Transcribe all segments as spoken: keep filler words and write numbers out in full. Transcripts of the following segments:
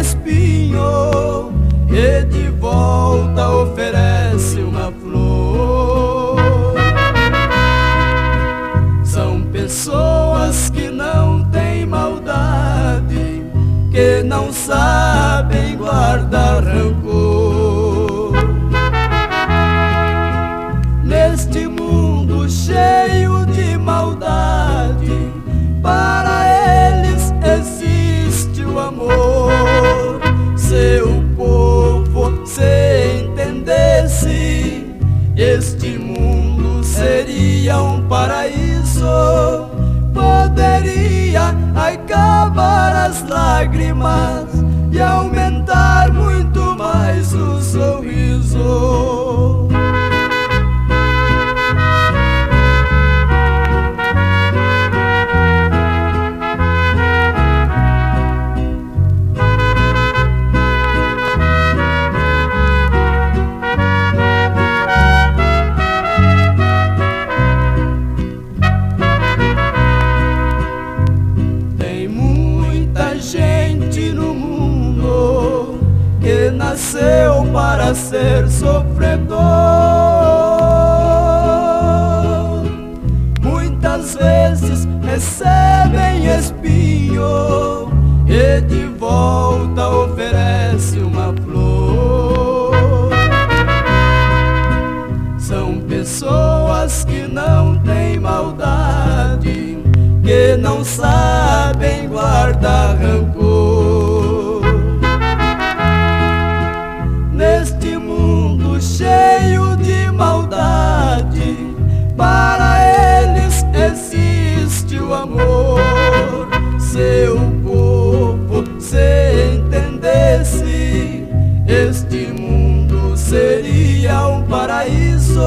espinho e de volta oferece uma flor. São pessoas que não têm maldade, que não sabem guardar rancor. Neste mundo cheio de maldade, para eles existe o amor. Se o povo se entendesse, este mundo seria um paraíso. Poderia acabar as lágrimas e aumentar muito mais o sorriso. Nasceu para ser sofredor, muitas vezes recebem espinho e de volta oferece uma flor. São pessoas que não têm maldade, que não sabem guardar rancor. Neste mundo cheio de maldade, para eles existe o amor. Se o povo se entendesse, este mundo seria um paraíso.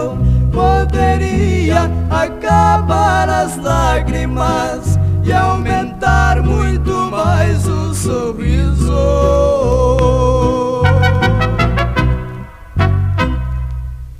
Poderia acabar as lágrimas e aumentar muito mais o sorriso.